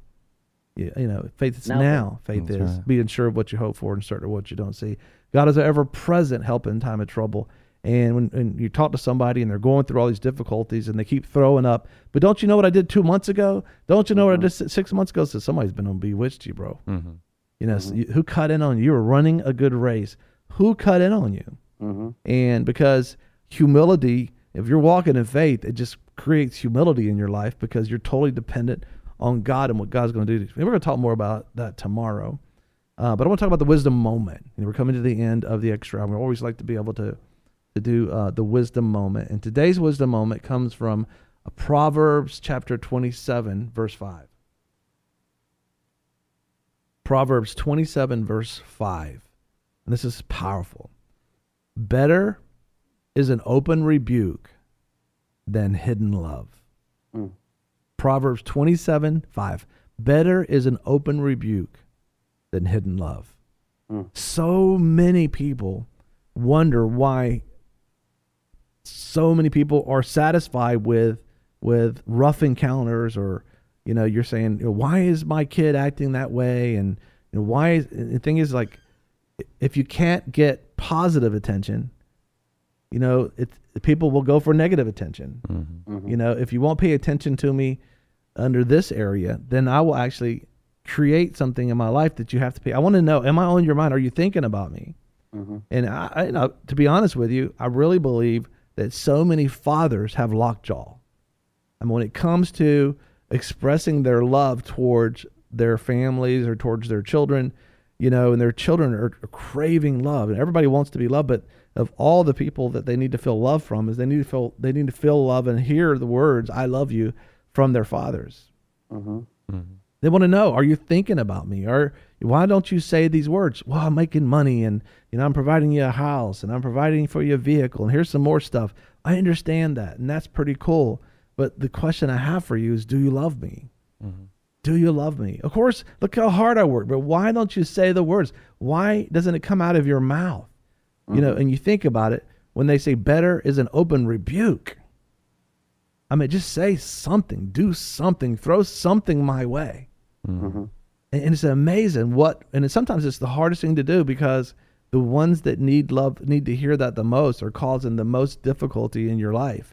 Faith is now. Faith is right. Being sure of what you hope for and certain of what you don't see. God is an ever-present help in time of trouble. And when you talk to somebody and they're going through all these difficulties and they keep throwing up, but don't you know what I did 2 months ago? Don't you know what I did 6 months ago? So somebody's been on bewitched you, bro. Mm-hmm. Who cut in on you? You were running a good race. Who cut in on you? Mm-hmm. And because humility, if you're walking in faith, it just creates humility in your life because you're totally dependent on God and what God's going to do. We're going to talk more about that tomorrow. But I want to talk about the wisdom moment. We're coming to the end of the extra hour. We always like to be able to do the wisdom moment. And today's wisdom moment comes from Proverbs chapter 27, verse 5. Proverbs 27, verse 5. And this is powerful. Better is an open rebuke than hidden love. Proverbs 27, 5. Better is an open rebuke than hidden love. So many people wonder why so many people are satisfied with rough encounters, or you're saying, why is my kid acting that way, and the thing is, like, if you can't get positive attention, people will go for negative attention. Mm-hmm. Mm-hmm. If you won't pay attention to me under this area, then I will actually create something in my life that you have to pay. I want to know, am I on your mind? Are you thinking about me? Mm-hmm. And I to be honest with you, I really believe that so many fathers have lockjaw. I mean, when it comes to expressing their love towards their families or towards their children, and their children are craving love, and everybody wants to be loved, but of all the people that they need to feel love from is they need to feel love and hear the words, I love you, from their fathers. Mm-hmm. Mm-hmm. They want to know, are you thinking about me? Or why don't you say these words? Well, I'm making money, and I'm providing you a house, and I'm providing for you a vehicle, and here's some more stuff. I understand that, and that's pretty cool. But the question I have for you is, do you love me? Mm-hmm. Do you love me? Of course, look how hard I work, but why don't you say the words? Why doesn't it come out of your mouth? Mm-hmm. And you think about it, when they say better is an open rebuke. I mean, just say something, do something, throw something my way. Mm-hmm. And it's amazing sometimes it's the hardest thing to do, because the ones that need love, need to hear that the most, are causing the most difficulty in your life.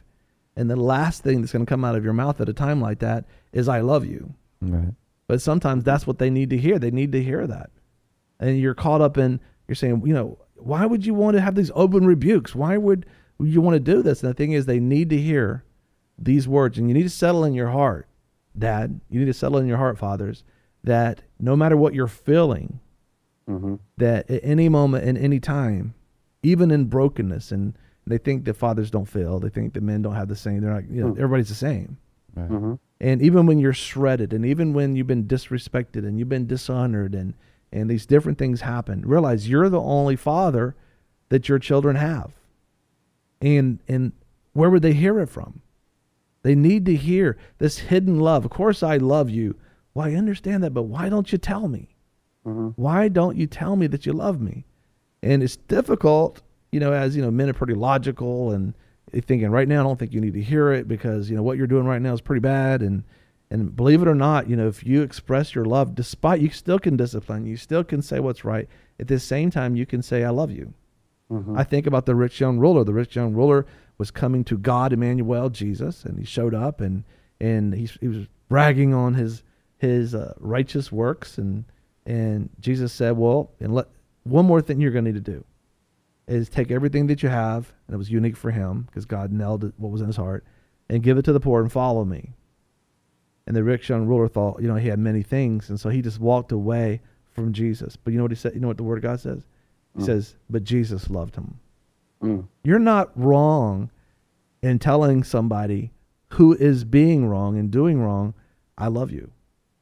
And the last thing that's going to come out of your mouth at a time like that is, I love you. Right. But sometimes that's what they need to hear. They need to hear that. And you're caught up in, you're saying, why would you want to have these open rebukes? Why would you want to do this? And the thing is, they need to hear these words. And you need to settle in your heart, Dad. You need to settle in your heart, fathers, that no matter what you're feeling, that at any moment and any time, even in brokenness, and they think that fathers don't feel, they think that men don't have the same. They're not, everybody's the same. Right. And even when you're shredded, and even when you've been disrespected and you've been dishonored, and these different things happen, realize you're the only father that your children have. And where would they hear it from? They need to hear this hidden love. Of course I love you. Well, I understand that, but why don't you tell me? Why don't you tell me that you love me? And it's difficult, as men are pretty logical and thinking right now, I don't think you need to hear it because, what you're doing right now is pretty bad. And believe it or not, if you express your love, despite, you still can discipline, you still can say what's right. At the same time, you can say, I love you. I think about the rich young ruler. The rich young ruler was coming to God, Emmanuel, Jesus, and he showed up and he was bragging on his righteous works. And Jesus said, well, one more thing you're going to need to do is take everything that you have, and it was unique for him because God nailed it, what was in his heart, and give it to the poor and follow me. And the rich young ruler thought, he had many things, and so he just walked away from Jesus. But you know what he said? You know what the Word of God says? He says, but Jesus loved him. You're not wrong in telling somebody who is being wrong and doing wrong, I love you.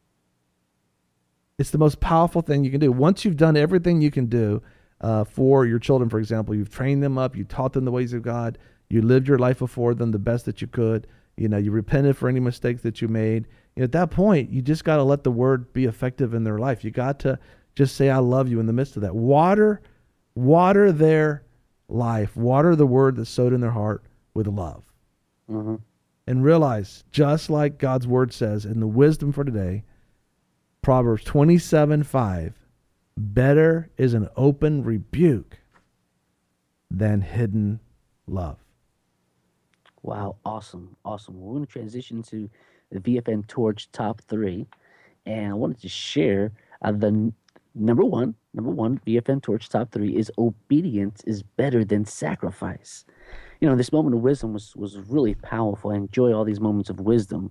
It's the most powerful thing you can do. Once you've done everything you can do for your children, for example, you've trained them up, you taught them the ways of God, you lived your life before them the best that you could, you repented for any mistakes that you made. At that point, you just got to let the word be effective in their life. You got to just say, I love you in the midst of that. Water their life, water the word that's sowed in their heart with love. And realize, just like God's word says in the wisdom for today, Proverbs 27:5, better is an open rebuke than hidden love. Wow, awesome. We're going to transition to the VFN Torch top 3, and I wanted to share the number one VFN Torch top 3 is obedience is better than sacrifice. This moment of wisdom was really powerful. I enjoy all these moments of wisdom,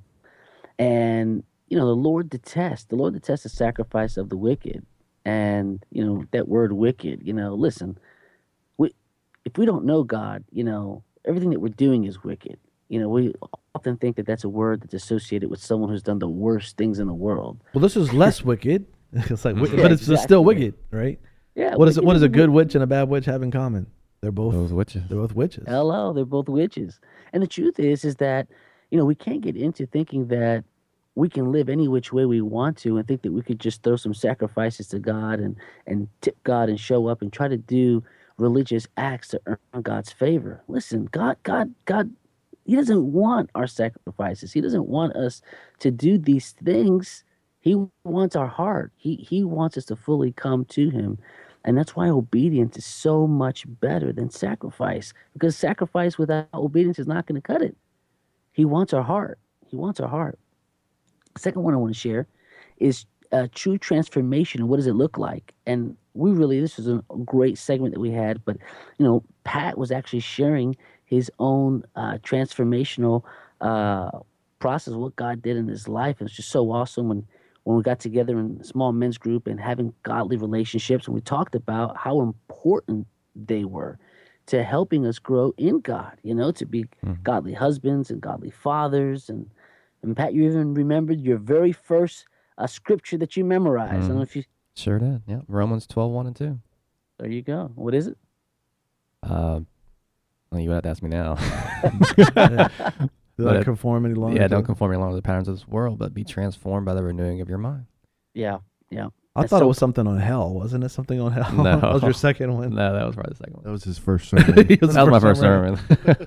and the Lord detests the sacrifice of the wicked. And, that word wicked, listen, if we don't know God, everything that we're doing is wicked. We often think that that's a word that's associated with someone who's done the worst things in the world. Well, this is less wicked. It's like, but it's exactly. still wicked, right? Yeah. What does a good witch and a bad witch have in common? They're both witches. They're both witches. Hello, they're both witches. And the truth is that, we can't get into thinking that we can live any which way we want to and think that we could just throw some sacrifices to God and tip God and show up and try to do religious acts to earn God's favor. Listen, God, He doesn't want our sacrifices. He doesn't want us to do these things. He wants our heart. He wants us to fully come to Him. And that's why obedience is so much better than sacrifice, because sacrifice without obedience is not going to cut it. He wants our heart. He wants our heart. The second one I want to share is true transformation and what does it look like? And this was a great segment that we had, but, Pat was actually sharing his own transformational process, what God did in his life. It was just so awesome when we got together in a small men's group and having godly relationships, and we talked about how important they were to helping us grow in God, to be godly husbands and godly fathers. And Pat, you even remembered your very first scripture that you memorized. I don't know if you... Sure did, yeah. Romans 12:1-2. There you go. What is it? Well, you would have to ask me now. Don't conform any longer. Yeah, don't conform any longer to the patterns of this world, but be transformed by the renewing of your mind. Yeah. I thought it was something on hell. Wasn't it something on hell? No. That was your second one. No, that was probably the second one. That was his first sermon. That was my first sermon.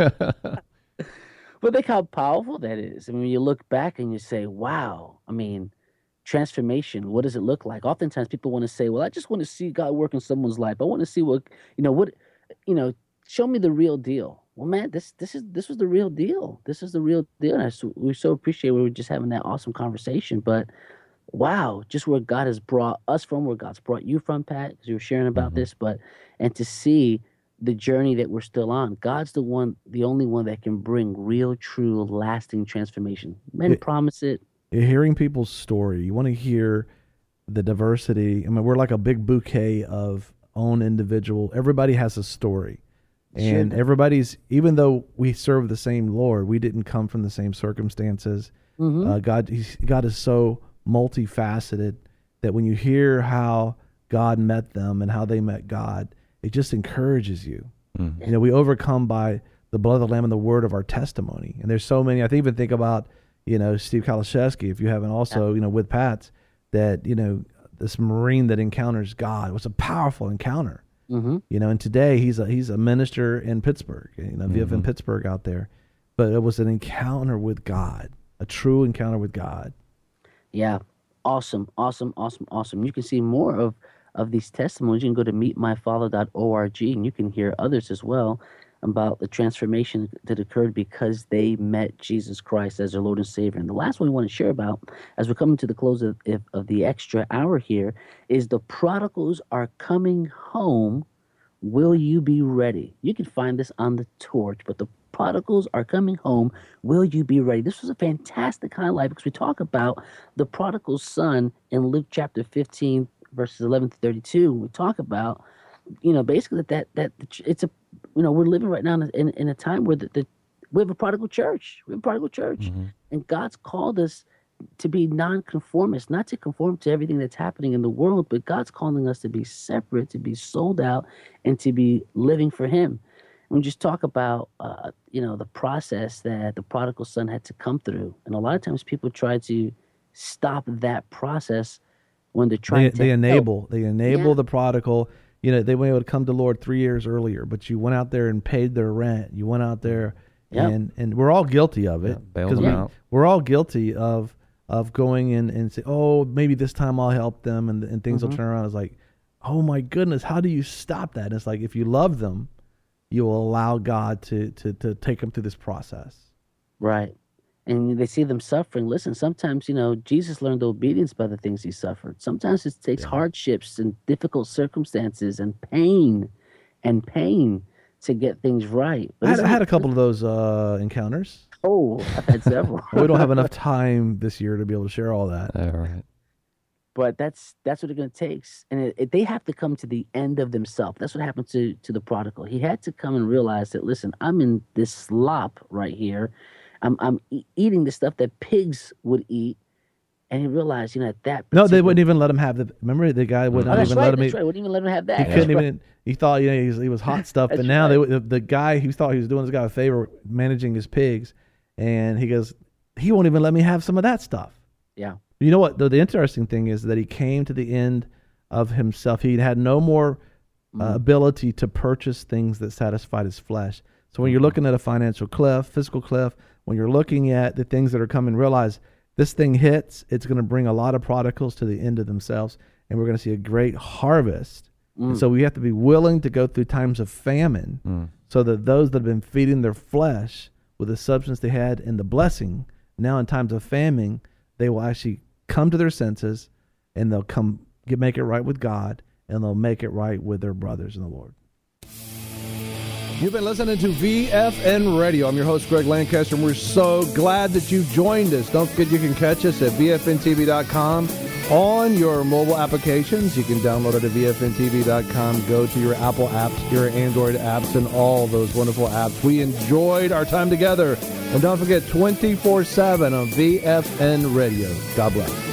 But think how powerful that is. I mean, you look back and you say, wow, transformation, what does it look like? Oftentimes people want to say, well, I just want to see God work in someone's life. I want to see show me the real deal. well, man, this was the real deal. This is the real deal. And we so appreciate we were just having that awesome conversation. But wow, just where God has brought us from, where God's brought you from, Pat, because you were sharing about this. And to see the journey that we're still on, God's the only one that can bring real, true, lasting transformation. Men promise it. Hearing people's story, you want to hear the diversity. I mean, we're like a big bouquet of own individual. Everybody has a story. And everybody's, even though we serve the same Lord, we didn't come from the same circumstances. God is so multifaceted that when you hear how God met them and how they met God, it just encourages you. You know, we overcome by the blood of the Lamb and the word of our testimony. And there's so many. I even think about, you know, Steve Kalashevsky, if you haven't also, you know, with Pat's, that, you know, this Marine that encounters God. It was a powerful encounter. You know, and today he's a minister in Pittsburgh, you know, VFN Pittsburgh out there. But it was an encounter with God, a true encounter with God. Yeah. Awesome. You can see more of these testimonies. You can go to meetmyfather.org and you can hear others as well about the transformation that occurred because they met Jesus Christ as their Lord and Savior. And the last one we want to share about, as we're coming to the close of the extra hour here, is the prodigals are coming home. Will you be ready? You can find this on the torch, but the prodigals are coming home. Will you be ready? This was a fantastic highlight because we talk about the prodigal son in Luke chapter 15, verses 11 to 32. We talk about, you know, basically that it's a, you know, we're living right now in a time where we have a prodigal church. And God's called us to be nonconformists, not to conform to everything that's happening in the world, but God's calling us to be separate, to be sold out, and to be living for Him. And we just talk about, you know, the process that the prodigal son had to come through, and a lot of times people try to stop that process when they're trying they enable the prodigal. You know, they were able to come to the Lord 3 years earlier, but you went out there and paid their rent. You went out there, and we're all guilty of it. Bailed them out. We're all guilty of going in and say, oh, maybe this time I'll help them, and things will turn around. It's like, oh my goodness, how do you stop that? And it's like, if you love them, you will allow God to take them through this process. Right. And they see them suffering. Listen, sometimes, you know, Jesus learned obedience by the things he suffered. Sometimes it takes hardships and difficult circumstances and pain to get things right. I had a couple of those encounters. Oh, I've had several. We don't have enough time this year to be able to share all that. All right. But that's what it's going to take. And they have to come to the end of themselves. That's what happened to the prodigal. He had to come and realize that, listen, I'm in this slop right here. I'm eating the stuff that pigs would eat, and he realized, you know, at that. No, they wouldn't even let him have the. Remember, the guy would not even let him. That's right. Wouldn't even let him have that. He couldn't even. He thought, you know, he was hot stuff, but now the guy he thought he was doing this guy a favor, managing his pigs, and he goes, he won't even let me have some of that stuff. Yeah. You know what? The interesting thing is that he came to the end of himself. He had no more ability to purchase things that satisfied his flesh. So when you're looking at a financial cliff, physical cliff, when you're looking at the things that are coming, realize this thing hits, it's going to bring a lot of prodigals to the end of themselves, and we're going to see a great harvest. And so we have to be willing to go through times of famine so that those that have been feeding their flesh with the substance they had in the blessing, now in times of famine, they will actually come to their senses, and they'll make it right with God, and they'll make it right with their brothers in the Lord. You've been listening to VFN Radio. I'm your host, Greg Lancaster, and we're so glad that you joined us. Don't forget you can catch us at VFNTV.com on your mobile applications. You can download it at VFNTV.com. Go to your Apple apps, your Android apps, and all those wonderful apps. We enjoyed our time together. And don't forget, 24/7 on VFN Radio. God bless.